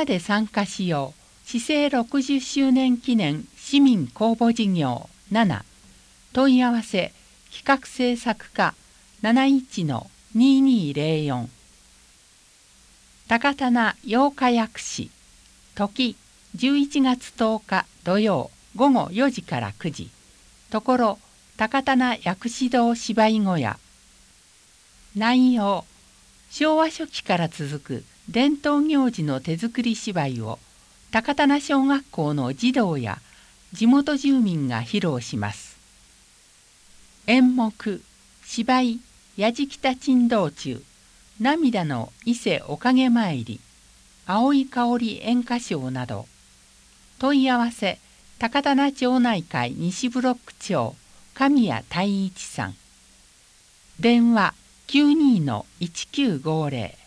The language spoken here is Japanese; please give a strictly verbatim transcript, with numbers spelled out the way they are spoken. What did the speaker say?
なで参加しよう市政ろくじゅっしゅうねん記念市民公募事業なな問い合わせ企画制作課 なないちのににーぜろよん 高棚八日薬師時じゅういちがつとおか土曜ごごよじからくじところ高棚薬師堂芝居小屋内容昭和初期から続く伝統行事の手作り芝居を高棚小学校の児童や地元住民が披露します。演目芝居やじきた珍道中涙の伊勢おかげ参り青い香り演歌賞など問い合わせ高棚町内会西ブロック長神谷太一さん電話 きゅうにーのいちきゅうごぜろ